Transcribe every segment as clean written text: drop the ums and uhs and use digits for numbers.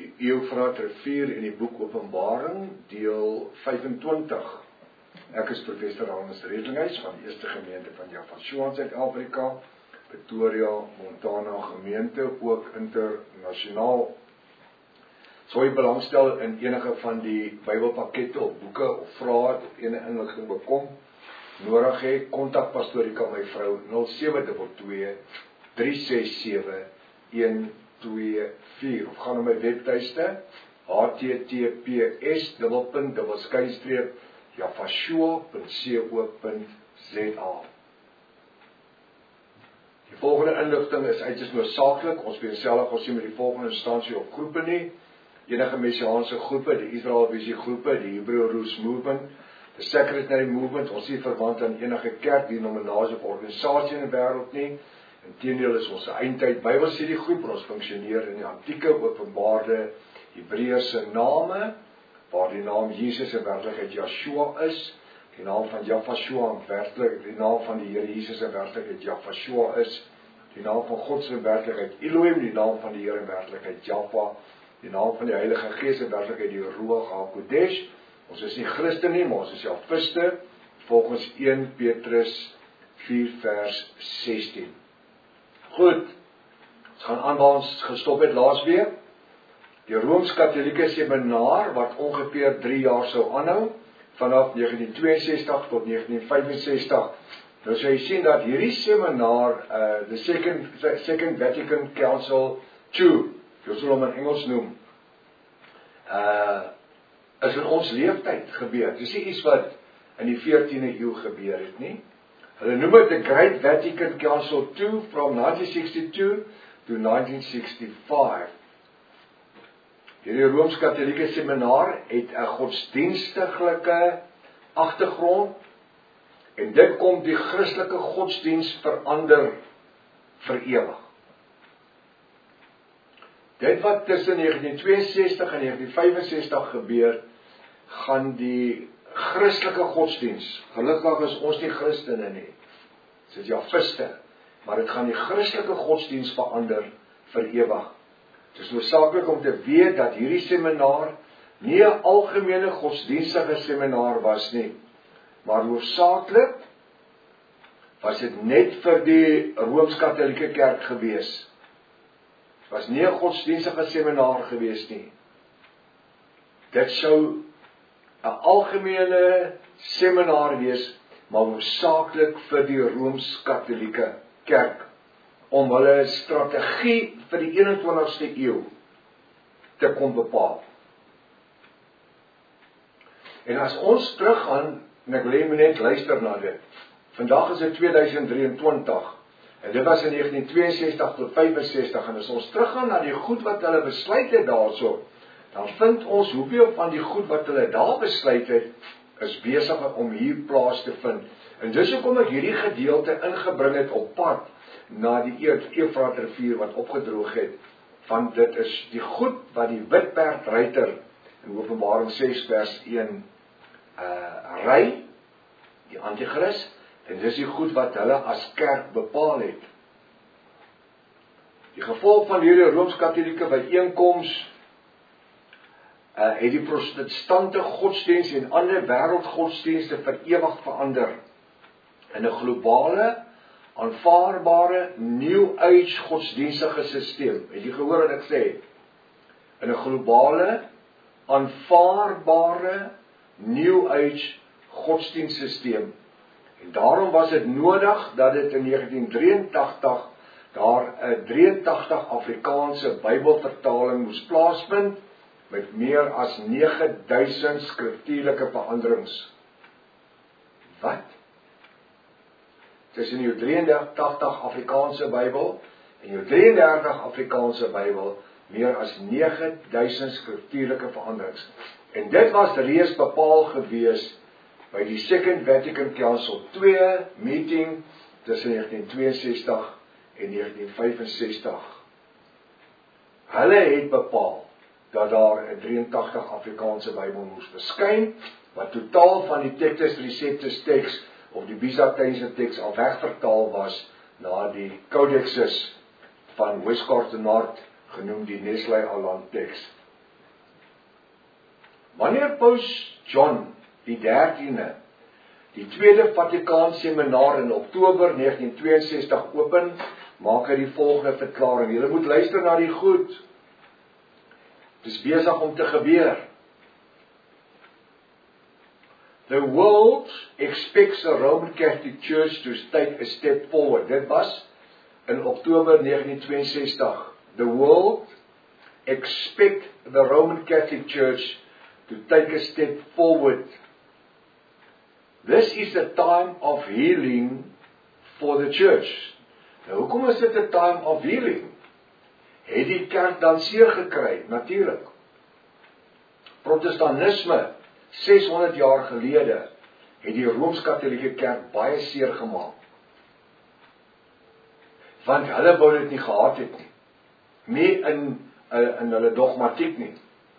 Eufrat rivier in die boek Openbaring, deel 25. Ek is professor Hannes Redlinghuis van die Eerste Gemeente van Javashua in Suid-Afrika, Pretoria, Montana gemeente, ook internasionaal. Sou jy belangstel in enige van die Bybelpakkette of boeke of vrae of enige inligting bekom, nodig hê, kontak Pastorika my vrou 0722 367 124 of gaan na my webtuiste https://javashua.co.za. Die volgende inligting is uiters noodsaaklik. Ons vereenselwig ons nie met die volgende instansie of groepe nie. Enige messiaanse groepe, die Israel Visie groepe, die Hebrew Roots Movement, die Secretary Movement, ons nie verwant aan enige kerk, denominasie of organisasie in die wêreld nie. Inteendeel is ons 'n eindtyd Bybelstudie groep en ons funksioneer in die antieke openbaarde Hebreëse name, waar die naam Jesus in werklikheid Yeshua is, die naam van Javashua in werklikheid, die naam van die Here Jesus in werklikheid Javashua is, die naam van God in werklikheid Elohim, die naam van die Here in werklikheid Jahwa, die naam van die Heilige Gees in werklikheid die Ruach HaKodesh. Ons is nie Christen nie, maar ons is Javiste, volgens 1 Petrus 4 vers 16. Goed, ons gaan aan waar ons gestop het laasweek. Die Rooms-Katholieke seminar, wat ongeveer 3 jaar sou aanhou, vanaf 1962 tot 1965. Nou sou jy sien dat hierdie seminar, the Second Vatican Council II, jy sal hom in Engels noem, is in ons leeftyd gebeur. Dit is nie iets wat in die 14de eeu gebeur het nie. Hulle noem dit the Great Vatican Council II from 1962 to 1965. Hierdie Rooms-Katholieke seminar het 'n godsdienstige agtergrond en dit kom die Christelike godsdiens verander vir ewig. Dit wat tussen 1962 en 1965 gebeur, gaan die Christelike godsdiens, gelukkig is ons nie Christene nie, dit is Javiste, maar dit gaan die Christelike godsdiens verander vir ewig. Het is noodsaaklik om te weet dat hierdie seminar nie 'n algemene godsdienstige seminar was nie, maar hoofsaaklik was dit net vir die Rooms-Katholieke kerk gewees. Het was nie 'n godsdienstige seminar gewees nie. Dit sou 'n algemene seminar wees, maar hoofsaaklik vir die Rooms-Katholieke kerk, om hulle strategie vir die 21ste eeu te kon bepaal. En as ons teruggaan, en ek wil hê net luister na dit, vandag is dit 2023, en dit was in 1962 tot 65, en as ons teruggaan na die goed wat hulle besluit het daarso, dan vind ons hoeveel van die goed wat hulle daar besluit het, is besig om hier plaas te vind. En dis hoekom ek hierdie gedeelte ingebring het op pad na die Eufrat rivier wat opgedroog het, want dit is die goed wat die witperdruiter in Openbaring 6 vers 1 ry, die Antichrist, en dis die goed wat hulle as kerk bepaal het. Die gevolg van hierdie Rooms-Katholieke byeenkoms het die protestante godsdiens en ander wêreldgodsdienste vir ewig verander in 'n globale, aanvaarbare New Age godsdienstige stelsel. Het jy gehoor wat ek sê? In 'n globale, aanvaarbare New Age godsdienststelsel. En daarom was dit nodig dat dit in 1983 daar 'n 83 Afrikaanse Bybelvertaling moes plaasvind met meer as 9000 skriftuurlike veranderings. Wat? Tussen jou 83 Afrikaanse Bybel en jou 33 Afrikaanse Bybel meer as 9000 skriftuurlike veranderings. En dit was reeds bepaal gewees by die Second Vatican Council II meeting tussen 1962 en 1965. Hulle het bepaal dat daar 'n 83 Afrikaanse Bybel moes verskyn, wat totaal van die Textus Receptus teks of die Byzantynse teks al wegvertaal was na die Codexes van Westcott Noord, genoem die Nestle Aland teks. Wanneer Paus John die 13de die Tweede Vatikaan Seminar in Oktober 1962 open, maak hy die volgende verklaring. Julle moet luister na die goed. Dit is besig om te gebeur. The world expects the Roman Catholic Church to take a step forward. Dit was in Oktober 1962. The world expects the Roman Catholic Church to take a step forward. This is a time of healing for the church. Nou, hoekom is dit 'n time of healing? Het die kerk dan seer gekry? Natuurlik. Protestantisme 600 jaar gelede het die Rooms-Katolieke kerk baie seer gemaak. Want hulle wou dit nie gehad het nie. Nie in hulle dogmatiek nie.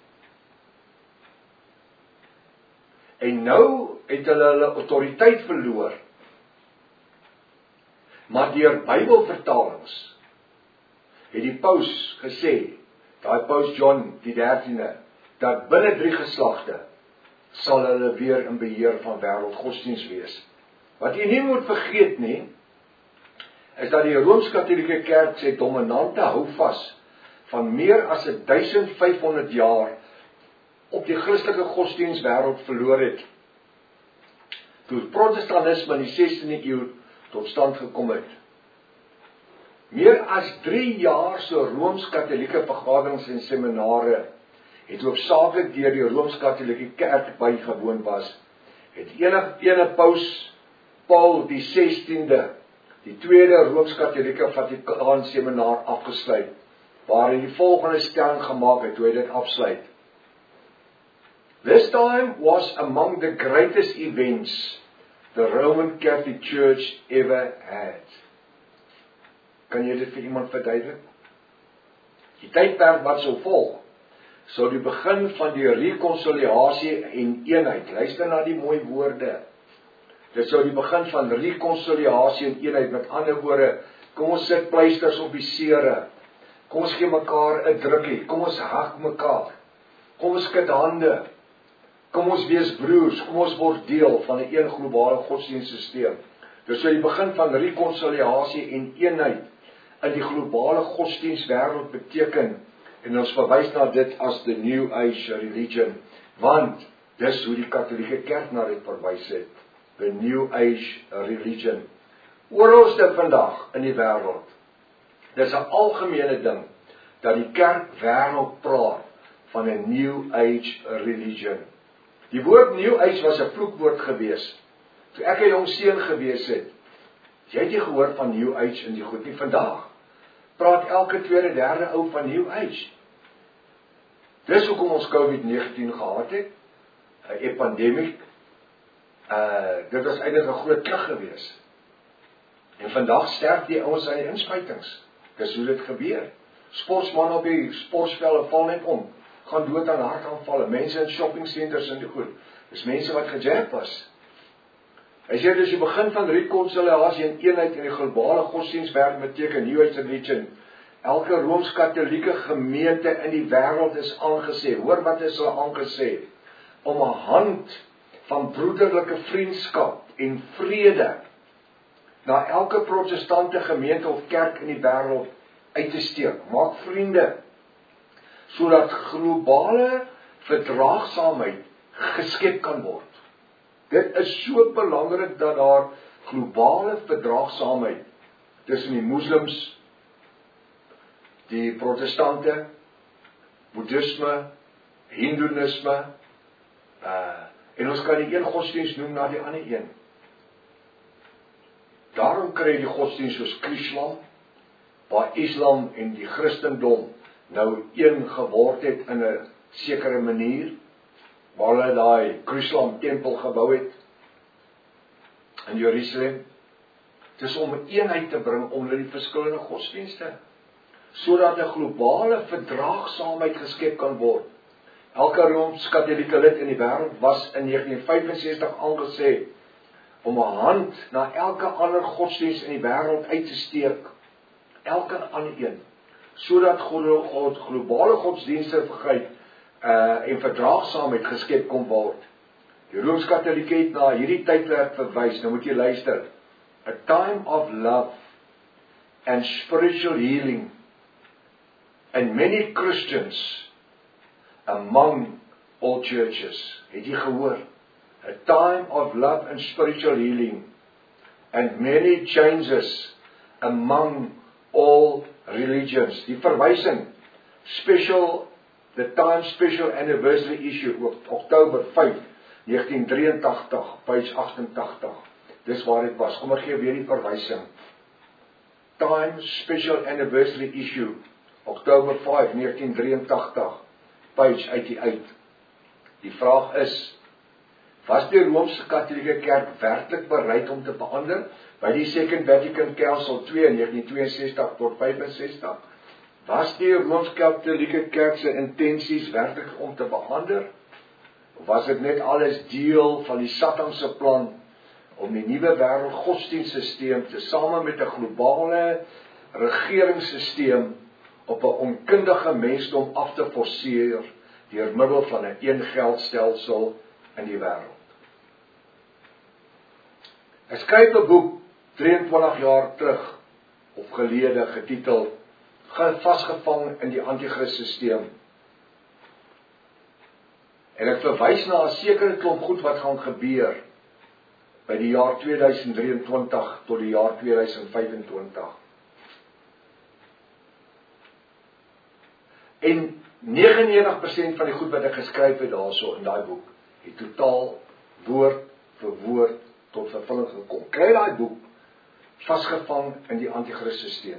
En nou het hulle autoriteit verloor. Maar deur Bybelvertalings het die paus gesê, daai paus John die 13de, dat binne 3 geslagte sal hulle weer in beheer van wêreldgodsdienst wees. Wat jy nie moet vergeet nie, is dat die Rooms-Katolieke kerk sy dominante houvas van meer as 1500 jaar op die Christelike godsdienstwêreld verloor het. Toe Protestantisme in die 16de eeu tot stand gekom het. Meer as 3 jaar so Rooms-Katolieke vergaderings en seminare het hoofsaaklik deur die Rooms-Katolieke kerk bygewoon was, het ene paus Paul die 16de die tweede Rooms-Katolieke Vatikaan seminar afgesluit, waar hy die volgende stelling gemaak het toe hy dit afsluit. This time was among the greatest events the Roman Catholic Church ever had. Kan jy dit vir iemand verduidelik? Die tydperk wat sou volg, sou die begin van die rekonsiliasie en eenheid. Luister na die mooi woorde. Dit sou die begin van rekonsiliasie en eenheid, met ander woorde, kom ons sit pleisters op die sere, kom ons gee mekaar 'n drukkie, kom ons hug mekaar, kom ons skud hande, kom ons wees broers, kom ons word deel van 'n een globale godsdienstsysteem. Dit sou die begin van rekonsiliasie en eenheid in die globale godsdienstwêreld beteken, en ons verwys na dit as the New Age religion, want dis hoe die Katolieke kerk na dit verwys het, the New Age religion. Oralste vandag in die wêreld, dis 'n algemene ding, dat die kerk wêreld praat van 'n New Age religion. Die woord New Age was 'n vloekwoord gewees. Toe ek 'n jong seun gewees het, jy het nie gehoor van New Age in die goed nie. Vandag praat elke tweede, derde ou van New Age. Dis hoekom ons COVID-19 gehad het, 'n epidemie. Dit was eintlik 'n groot klug gewees. En vandag sterf die ouens aan die inspuitings. Dis hoe dit gebeur. Sportsmanne op die sportvelde val net om, gaan dood aan hartaanvalle. Mense in shoppingcenters en die goed. Dis mense wat gejab was. Hy sê dis die begin van rekonsiliasie en eenheid in die globale godsdienstwêreld beteken New Age religion. Elke Rooms-Katolieke gemeente in die wêreld is aangesê. Hoor wat is hulle aangesê? Om 'n hand van broederlike vriendskap en vrede na elke protestante gemeente of kerk in die wêreld uit te steek. Maak vriende, sodat globale verdraagsaamheid geskep kan word. Dit is so belangrik dat daar globale verdraagsaamheid tussen die moslems, die protestante, boeddhisme, hindoeïsme, en ons kan die een godsdienst noem na die ander een. Daarom kry die godsdienst soos Chrislam, waar Islam en die Christendom nou een geword het in 'n sekere manier, waar hulle daai Chrislam tempel gebou het in Jerusalem. Dit is om 'n eenheid te bring onder die verskillende godsdienste, sodat 'n globale verdraagsaamheid geskep kan word. Elke Rooms-Katolieke lid in die wêreld was in 1965 aangesê om 'n hand na elke ander godsdienst in die wêreld uit te steek, elke ander een, sodat globale godsdienstigheid en verdraagsaamheid geskep kon word. Die Rooms-Katolieke het na hierdie tydperk verwys. Nou moet jy luister. A time of love and spiritual healing, and many Christians among all churches. Het jy gehoor? A time of love and spiritual healing, and many changes among all religions. Die verwysing, the time special anniversary issue, Oktober 5, 1983, page 88. Dis waar dit was. Kom ek gee weer die verwysing. Time special anniversary issue, Oktober 5, 1983, page 88. Die vraag is, was die Rooms-Katolieke Kerk werklik bereid om te verander by die Second Vatican Council 2 in 1962 tot 65? Was die Rooms-Katolieke Kerk se intensies werklik om te verander? Of was dit net alles deel van die Satan se plan om die nuwe wêreld godsdienstsysteem tesame met 'n globale regeringssysteem op 'n onkundige mensdom af te forceer deur middel van 'n eengeldstelsel in die wêreld? Ek skryf 'n boek 23 jaar terug of gelede getiteld Vasgevang in die Antichrist-systeem. En ek verwys na 'n sekere klomp goed wat gaan gebeur by die jaar 2023 tot die jaar 2025. En 99% van die goed wat ek geskryf het daarso in daai boek, het totaal woord vir woord tot vervulling gekom. Kry daai boek, Vasgevang in die Antichrist-systeem.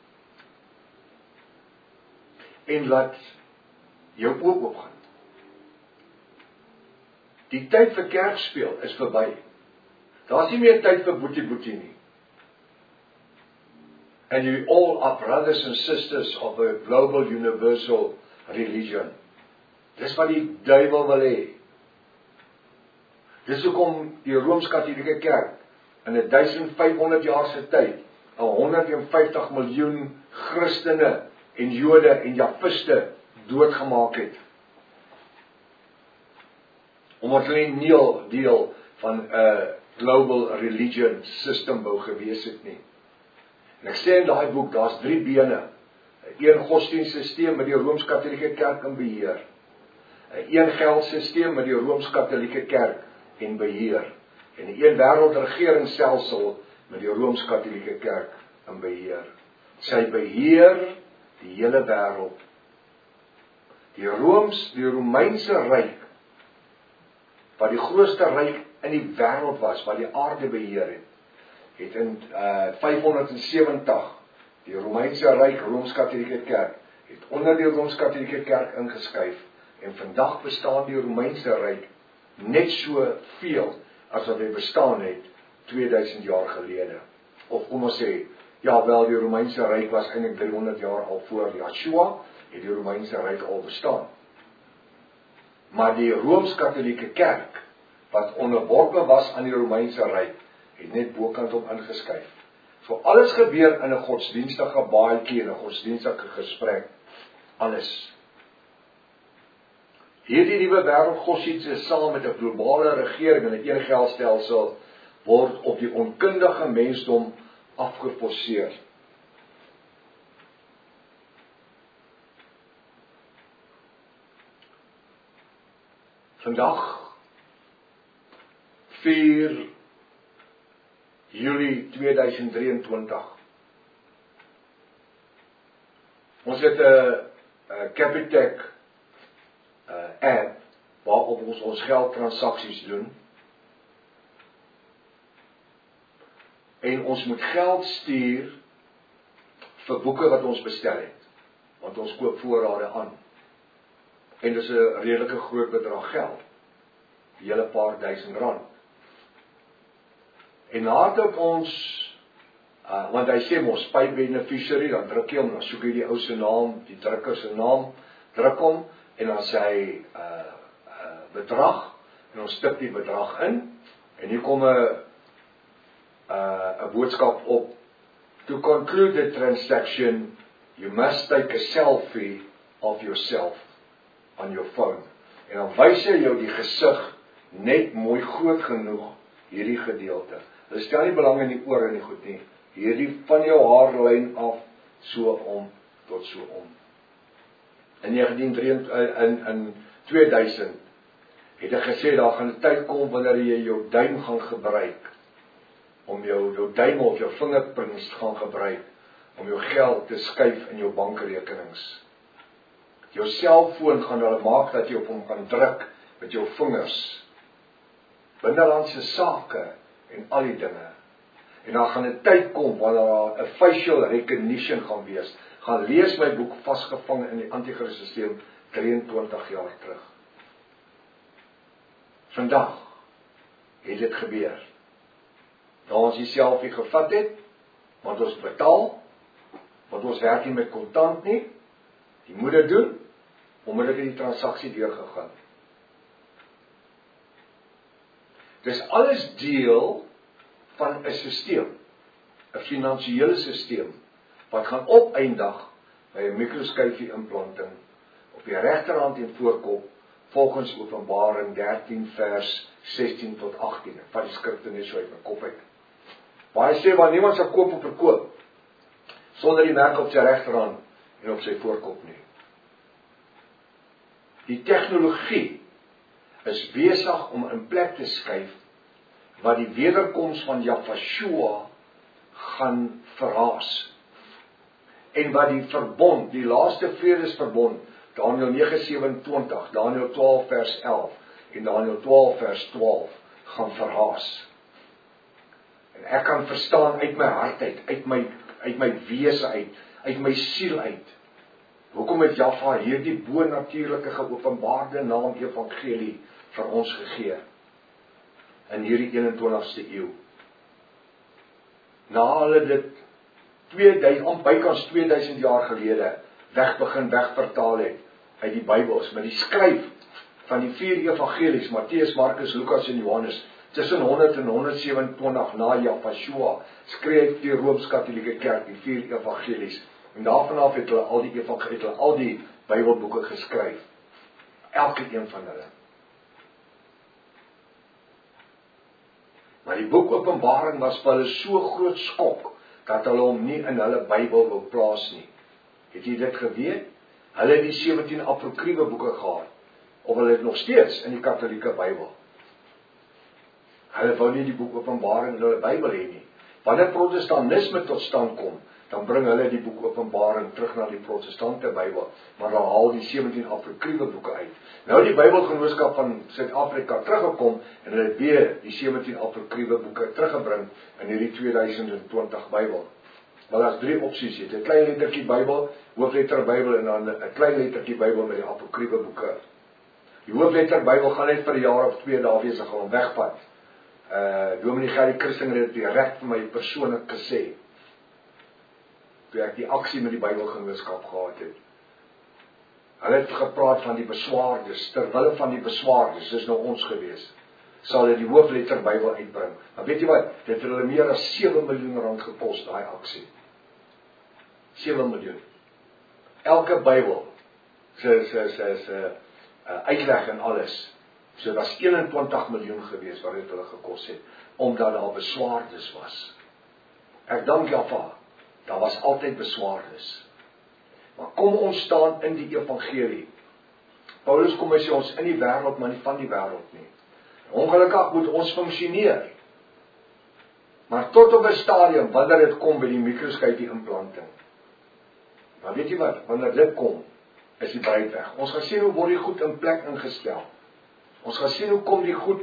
En laat jou oop opgaan. Die tyd vir kerkspeel is verby. Daar's nie meer tyd vir boetie-boetie nie. And you all are brothers and sisters of a global universal religion. Dis wat die duiwel wil hê. Dis hoekom die Rooms-Katolieke Kerk in 1500 jaar se tyd 150 miljoen Christene en Jode en Jafiste doodgemaak het. Omdat hulle nie deel van 'n global religion system wou gewees het nie. En ek sê in daai boek, daar's 3 bene. 'n Een godsdienstsysteem met die Rooms-Katolieke Kerk in beheer. 'n Een geldsysteem met die Rooms-Katolieke Kerk en beheer. En 'n een wêreldregeringsstelsel met die Rooms-Katolieke Kerk in beheer. Sy beheer die hele wêreld. Die Romeinse ryk, wat die grootste ryk in die wêreld was, wat die aarde beheer het in 570 die Romeinse ryk, Rooms-Katolieke Kerk, het onder die Rooms-Katolieke Kerk ingeskuif, en vandag bestaan die Romeinse ryk net so veel as wat hy bestaan het 2000 jaar gelede. Of kom ons sê, ja wel, die Romeinse ryk was eintlik 300 jaar al voor Yeshua, het die Romeinse ryk al bestaan. Maar die Rooms-Katolieke Kerk, wat onderworpe was aan die Romeinse ryk, het net bokant op ingeskuif. So alles gebeur in 'n godsdienstige baadjie, in 'n godsdienstige gesprek. Alles. Hierdie nuwe wêreldgodsdienste saam met 'n globale regering en 'n eengeldstelsel word op die onkundige mensdom afgeforceer. Vandag 4 Julie 2023. Ons het 'n Capitec app waarop ons geldtransaksies doen. En ons moet geld stuur vir boeke wat ons bestel het, want ons koop voorrade aan. En dis 'n redelike groot bedrag geld, 'n hele paar duisend rand. En nadat ons, want hy sê mos, pay beneficiary, dan druk jy hom, dan soek jy die ou se naam, die drukker se naam, druk hom, en dan sê hy bedrag, en ons tik die bedrag in, en hier kom 'n boodskap op. To conclude the transaction, you must take a selfie of yourself. aan jou phone. En dan wys hy jou die gesig net mooi groot genoeg hierdie gedeelte. Hulle stel nie belang in die oor en die goed nie. Hierdie van jou haarlyn af so om tot so om. In 2000 het hy gesê daar gaan 'n tyd kom wanneer jy jou duim gaan gebruik om jou duim of jou vingerprints gaan gebruik om jou geld te skuif in jou bankrekenings. Jou selfoon gaan hulle maak dat jy op hom kan druk met jou vingers. Binnelandse sake en al die dinge. En dan gaan 'n tyd kom wanneer daar 'n facial recognition gaan wees. Gaan lees my boek Vasgevang in die Antichrist-sisteem 23 jaar terug. Vandag het dit gebeur. Daar ons die selfie gevat het, want ons betaal, want ons werk nie met kontant nie, die moeder doen, omdat die transaksie deurgegaan. Dis alles deel van 'n sisteem, 'n finansiële sisteem, wat gaan opeindig by 'n mikroskyfie implanting op die regterhand en voorkop, volgens Openbaring 13 vers 16 tot 18. Ek vat die skrifte net so uit my kop uit. Waar hy sê, waar niemand sal koop of verkoop, sonder die merk op sy regterhand en op sy voorkop nie. Die tegnologie is besig om in plek te skuif wat die wederkoms van Yahshua gaan verraas. En wat die verbond, die laaste vredesverbond, Daniël 9:27, Daniël 12 vers 11 en Daniël 12 vers 12 gaan verraas. En ek kan verstaan uit my hart uit my wese uit my siel uit. Hoekom het Jahwe hierdie bonatuurlike geopenbaarde naam evangelie vir ons gegee in hierdie 21ste eeu? Na hulle dit bykans 2000 jaar gelede wegvertaal het uit die Bybels, met die skryf van die 4 evangelies, Matteus, Markus, Lukas en Johannes, tussen 100 en 127 na Yahshua, skryf die Rooms-Katolieke Kerk die 4 evangelies. En daarvan af het hulle al die Bybelboeke geskryf. Elke een van hulle. Maar die boek Openbaring was vir hulle so groot skok, dat hulle hom nie in hulle Bybel wil plaas nie. Het jy dit geweet? Hulle het die 17 apokriewe boeke gehad, of hulle het nog steeds in die Katolieke Bybel. Hulle wou nie die boek Openbaring in hulle Bybel hê nie. Wanneer protestantisme tot stand kom, dan bring hulle die boek Openbaring terug na die protestante Bybel, maar dan haal die 17 apokriewe boeke uit. Nou die Bybelgenootskap van Suid-Afrika teruggekom, en hulle het weer die 17 apokriewe boeke teruggebring in hierdie 2020 Bybel. Maar daar's 3 opsies, jy het 'n klein lettertjie Bybel, hoofletter Bybel en dan 'n klein lettertjie Bybel met die apokriewe boeke. Die hoofletter Bybel gaan net vir 'n jaar of 2 daar wees, en gaan hom wegvat. Dominee Gerrie Christinger het direk vir my persoonlik gesê, toe ek die aksie met die Bybelgenootskap gehad het. Hulle het gepraat van die beswaardes, terwille van die beswaardes, dis nou ons gewees, sal hulle die hoofletter Bybel uitbring. Maar weet jy wat, dit het hulle meer as 7 miljoen rand gekos, daai aksie. 7 miljoen. Elke Bybel, se uitleg en alles, so was 21 miljoen gewees wat het hulle gekos het, omdat daar beswaardes was. Ek dank Jahwe, daar was altyd beswaardes. Maar kom ons staan in die evangelie. Paulus kom hy sê ons in die wêreld, maar nie van die wêreld nie. Ongelukkig moet ons funksioneer. Maar tot op 'n stadium, wanneer dit kom by die mikroskyfie implanting. Maar weet jy wat, wanneer dit kom, is die bruid weg. Ons gaan sien hoe word die goed in plek ingestel. Ons gaan sien hoe kom die goed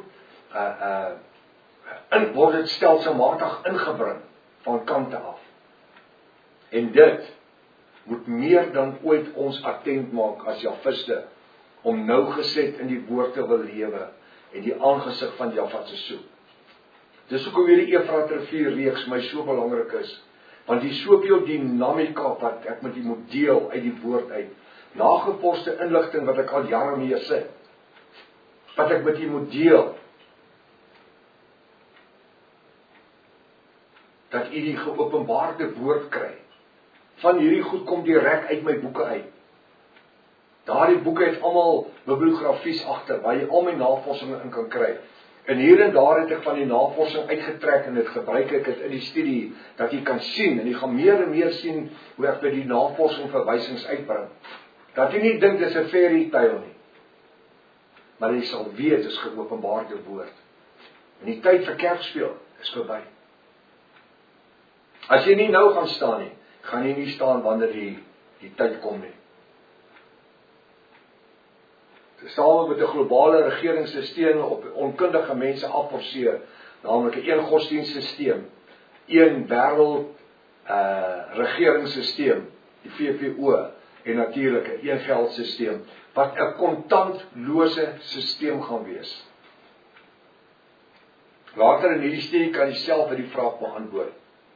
word dit stelselmatig ingebring van kante af. En dit moet meer dan ooit ons attent maak as Jahwiste, om nou geset in die woord te wil lewe en die aangesig van Jahwe te soek. Dis hoekom hierdie Efrat rivier reeks my so belangrik is, want die soveel dinamika wat ek met u moet deel uit die woord uit, nageposte inligting wat ek al jare mee sit, wat ek met u moet deel, dat u die geopenbaarde woord kry. Van hierdie goed kom direk uit my boeke uit. Daardie boeke het almal bibliografies agter, waar jy al my navorsing in kan kry. En hier en daar het ek van die navorsing uitgetrek en dit gebruik ek het in die studie, dat jy kan sien, en jy gaan meer en meer sien, hoe ek by die navorsing verwysings uitbring. Dat jy nie dink dis 'n fairy tale nie. Maar jy sal weet, dis geopenbaarde woord. En die tyd vir kerkspeel is verby. As jy nie nou gaan staan nie, gaan jy nie staan wanneer die tyd kom nie. Saam met 'n globale regeringsstelsel op onkundige mense afforceer, naamlik 'n een godsdienststelsel, een wêreld regeringsstelsel, die VPO, en natuurlik 'n een geldstelsel, wat 'n kontantlose stelsel gaan wees. Later in hierdie studie kan jy self die vraag beantwoord.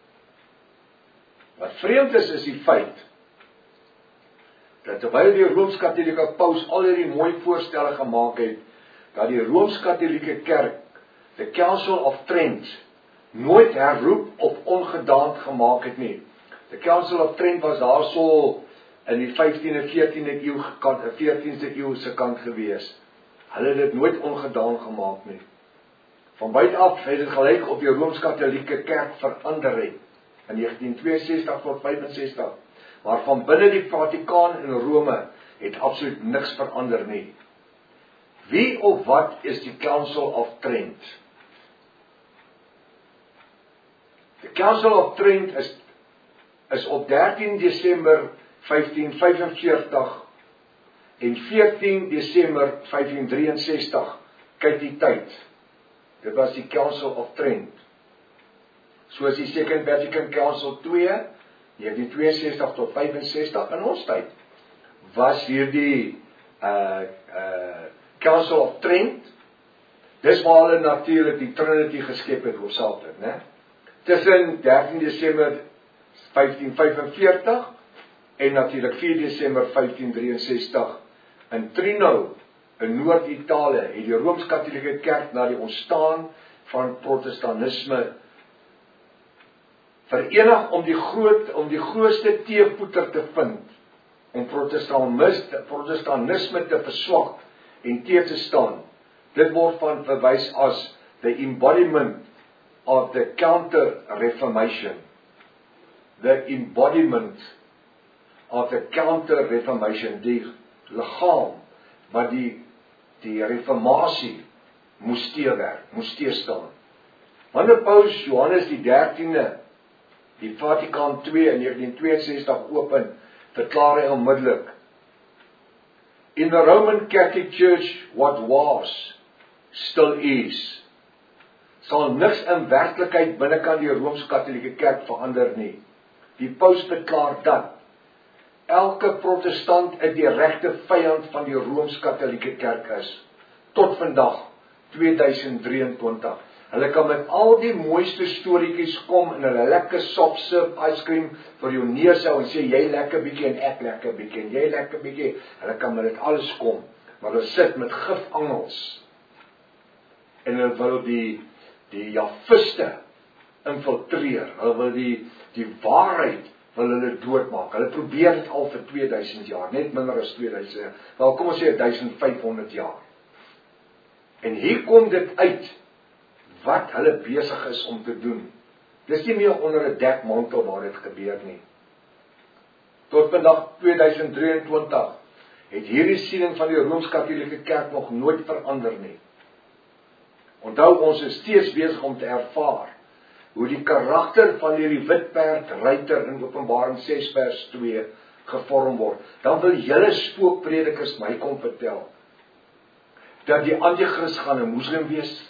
Wat vreemd is die feit, dat terwyl die Rooms-Katolieke Paus al hierdie mooi voorstelle gemaak het, dat die Rooms-Katolieke Kerk, the Council of Trent, nooit herroep of ongedaan gemaak het nie. The Council of Trent was daarso in die 15de, 14de eeu, 14de eeu se kant gewees. Hulle het dit nooit ongedaan gemaak nie. Van buite af het dit gelyk op die Rooms-Katolieke Kerk verander het, in 1962 tot 65. Maar van binne die Vatikaan en Rome het absoluut niks verander nie. Wie of wat is die Council of Trent? The Council of Trent is op 13 Desember 1545 en 14 Desember 1563, kyk die tyd. Dit was die Council of Trent. Soos die Second Vatican Council 2, 1962 tot 65 in ons tyd, was hierdie Council of Trent, dis waar hulle natuurlik die Trinity geskep het hoofsaaklik, né? Tussen 13 Desember 1545 en natuurlik 4 Desember 1563 in Trino, in Noord-Italië, het die Rooms-Katolieke Kerk na die ontstaan van Protestantisme verenig om die grootste teepoeter te vind, om Protestantisme te verswak en teer te staan. Dit word van verwys as the embodiment of the Counter-Reformation. The embodiment of the Counter-Reformation, die liggaam wat die reformatie moes teerstaan. Wanneer Paus Johannes die 13de die Vatikaan 2 in 1962 open, verklaar hy onmiddellik: In the Roman Catholic Church, what was, still is. Sal niks in werklikheid binnekant die Rooms-Katolieke Kerk verander nie. Die Paus verklaar dat elke protestant 'n direkte vyand van die Rooms-Katolieke Kerk is, tot vandag, 2023. Hulle kan met al die mooiste storieetjies kom en hulle lekker soft serve ice cream vir jou neerhou en sê jy lekker bietjie en ek lekker bietjie en jy lekker bietjie. Hulle kan met dit alles kom, maar hulle sit met gifangels. En hulle wil die Javiste infiltreer. Hulle wil die waarheid wil hulle doodmaak. Hulle probeer dit al vir 2000 jaar, net minder as 2000. Wel kom ons sê 1500 jaar. En hier kom dit uit wat hulle besig is om te doen. Dis nie meer onder 'n dekmantel waar dit gebeur nie. Tot vandag 2023 het hierdie siening van die Rooms-Katolieke Kerk nog nooit verander nie. Onthou, ons is steeds besig om te ervaar hoe die karakter van hierdie witperd ruiter in Openbaring 6 vers 2 gevorm word. Dan wil julle spookpredikers my kom vertel dat die anti-kris gaan 'n moslim wees.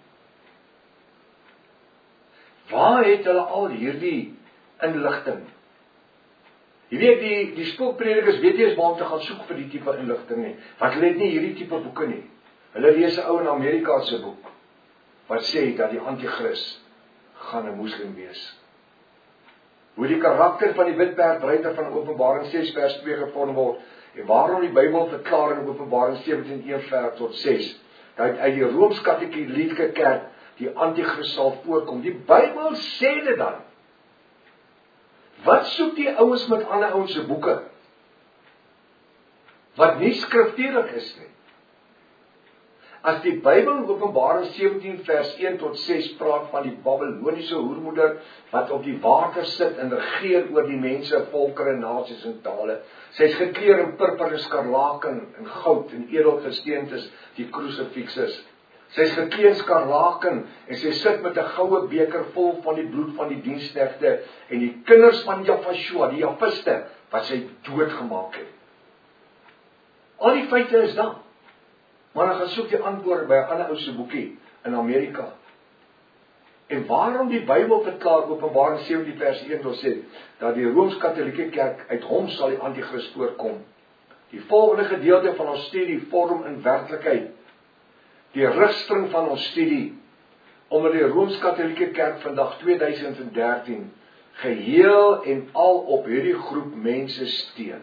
Waar het hulle al hierdie inligting? Jy weet, die spookpredikers weet nie eens waar om te gaan soek vir die tipe inligting nie. Want hulle het nie hierdie tipe boeke nie. Hulle lees 'n ou in Amerika se boek wat sê dat die anti-kris gaan 'n moslim wees. Hoe die karakter van die witperd ruiter van Openbaring 6 vers 2 gevorm word, en waarom die Bybel verklaar in Openbaring 17:1 vers tot 6, dat uit die Rooms-Katolieke Kerk die anti-kris sal voorkom. Die Bybel sê dit dan. Wat soek die ouens met ander ouens se boeke? wat nie skriftuurlik is nie. As die Bybel in Openbaring 17 vers 1 tot 6 praat van die Babyloniese hoermoeder wat op die water sit en regeer oor die mense, volkere, nasies en tale. Sy is gekleed in purper en skarlaken en goud en edelgesteentes, die krusifikses. Sy is gekleed in skarlaken en sy sit met 'n goue beker vol van die bloed van die diensknegte en die kinders van Jafashua, die Jafiste, wat sy doodgemaak het. Al die feite is daar. Maar dan gaan soek die antwoord by 'n ander ou se boekie in Amerika. En waarom die Bybel verklaar Openbaring 17 vers 1 tot sê dat die Rooms-Katolieke Kerk uit hom sal die anti-kris voorkom. Die volgende gedeelte van ons studie vorm in werklikheid die rigstring van ons studie, omdat die Rooms-Katolieke Kerk vandag 2013 geheel en al op hierdie groep mense steun.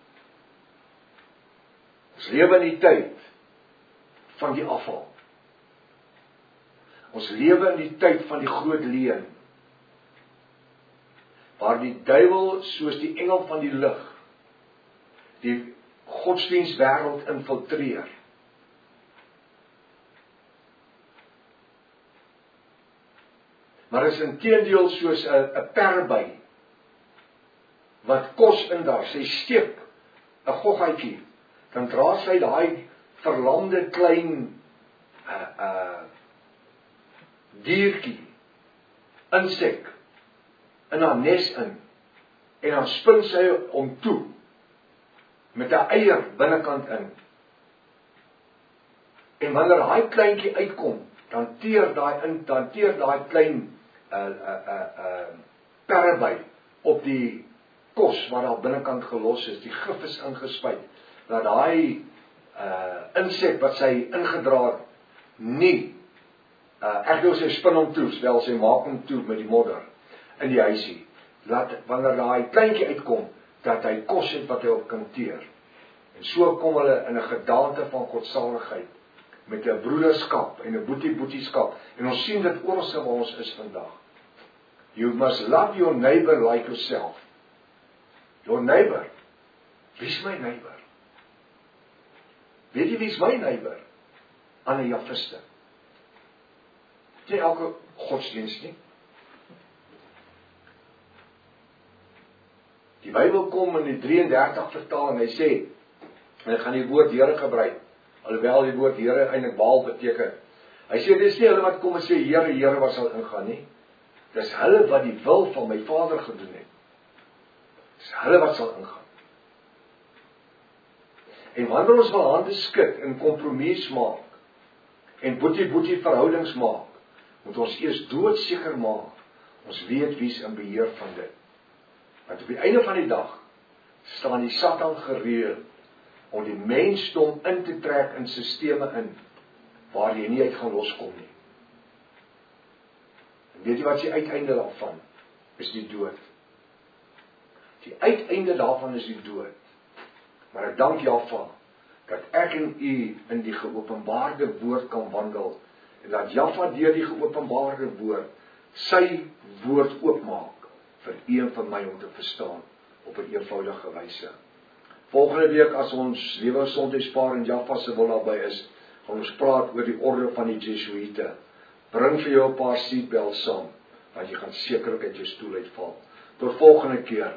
Ons lewe in die tyd van die afval. Ons lewe in die tyd van die groot leuen, waar die duiwel soos die engel van die lig die godsdienstwêreld infiltreer. Maar is inteendeel soos 'n perby wat kos in daar, sy steek 'n goggaatjie, dan dra sy daai verlamde klein diertjie, insek, in haar nes in, en dan spin sy hom toe, met 'n eier binnekant in. En wanneer daai kleintjie uitkom, dan teer daai klein perby op die kos wat daar binnekant gelos is, die gif is ingespuit, dat daai insek wat sy ingedra het, nie, ek wil sy spin hom toe, wel sy maak hom toe met die modder in die huisie, dat wanneer daai kleintjie uitkom, dat hy kos het wat hy op kan teer. En so kom hulle in 'n gedaante van godsaligheid, met 'n broederskap en 'n boetie-boetieskap, en ons sien dit oral waar ons is vandag. You must love your neighbor like yourself. Your neighbor. Wie is my neighbor? Weet jy wie is my neighbor? Aan 'n Jafiste. Nie elke godsdienst nie. Die Bybel kom in die 33 vertaling, hy sê, en hy gaan die woord Here gebruik, alhoewel die woord Here eintlik Baal beteken. Hy sê, dis nie hulle wat kom en sê, Here, Here, wat sal ingaan nie. Dis hulle wat die wil van my Vader gedoen het. Dis hulle wat sal ingaan. En wanneer ons wil hande skud en kompromis maak, en boetie-boetie verhoudings maak, moet ons eers doodseker maak, ons weet wie is in beheer van dit. Want op die einde van die dag, staan die Satan gereed, om die mensdom in te trek in sisteme in, waar jy nie uit gaan loskom nie. En weet jy wat die uiteinde daarvan? Is die dood. Die uiteinde daarvan is die dood. Maar ek dank Jahwe, dat ek en u in die geopenbaarde woord kan wandel, en dat Jahwe deur die geopenbaarde woord, sy woord oopmaak, vir u en vir my om te verstaan, op 'n eenvoudige wyse. Volgende week, as ons Lewe Sondagspaar en Jahwe se wil naby is, gaan ons praat oor die orde van die Jesuïte. Bring vir jou 'n paar seatbelts saam, want jy gaan sekerlik uit jou stoel uitval. Tot volgende keer,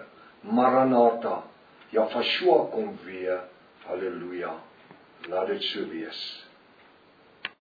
Maranatha, Jafashua kom weer, halleluja, laat dit so wees.